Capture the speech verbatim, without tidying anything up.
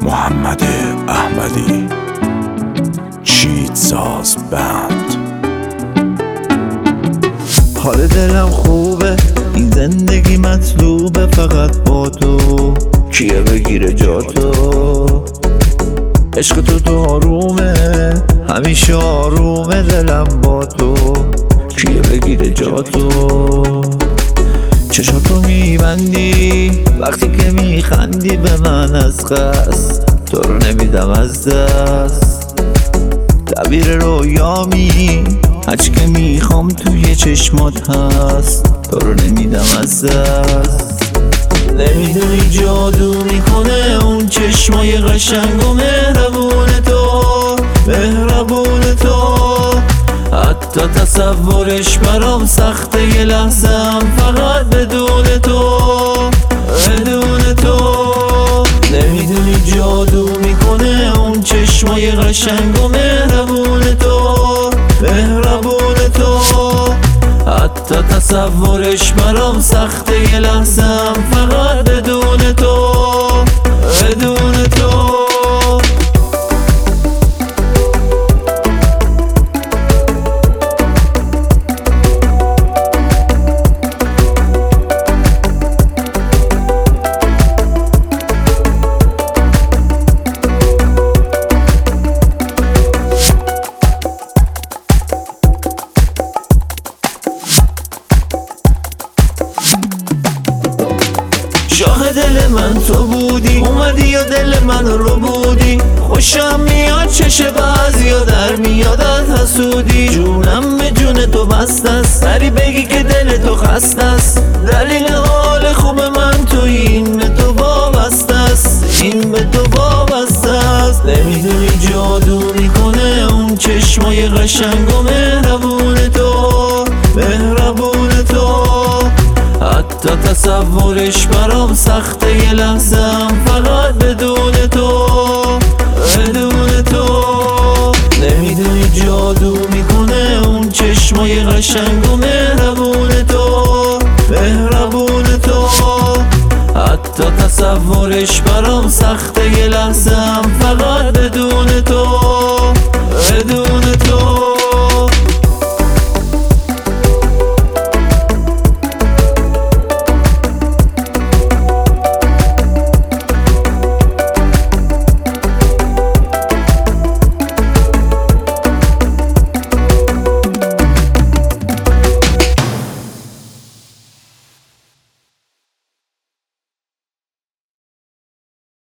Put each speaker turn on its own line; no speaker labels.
محمد احمدی، چیت ساز بند.
حال دلم خوبه، این زندگی مطلوبه، فقط با تو کیه بگیره جا تو. عشق تو تو آرومه، همیشه آرومه، دلم با تو کیه بگیره جا تو. چشاتو میبندی وقتی که میخندی به من، از قصد تو رو نمیدم از دست. تعبیر رویامی هرچی که میخوام توی چشمات هست، تو رو نمیدم از دست. نمیدونی جادو میکنه اون چشمای قشنگ و مهربون تو، مهربون تو. حتی تصورش برام سخته، یه لحظه‌ام فقط بدون تو، بدون تو. نمیدونی جادو میکنه اون چشمای قشنگ و مهربون تو، مهربون تو. حتی تصورش برام سخته، یه لحظه‌ام فقط بدون تو، بدون تو. شاه دل من تو بودی، اومدی و دل من رو بودی. خوشم میاد چش بعضیا در میاد از حسودی. جونم به جون تو بسته است، سری بگی که دل تو خسته است. دلیل حال خوب من تو، این به تو وابسته است، این به تو وابسته است. نمیدونی جادو میکنه اون چشمای قشنگ و مهربون تو، مهربون تو. حتی تصورش برام سخته، یه لحظه‌ام فقط بدون تو، بدون تو. نمیدونی جادو میکنه اون چشمای قشنگ و مهربون تو، مهربون تو. حتی تصورش برام سخته، یه لحظه‌ام فقط بدون تو، بدون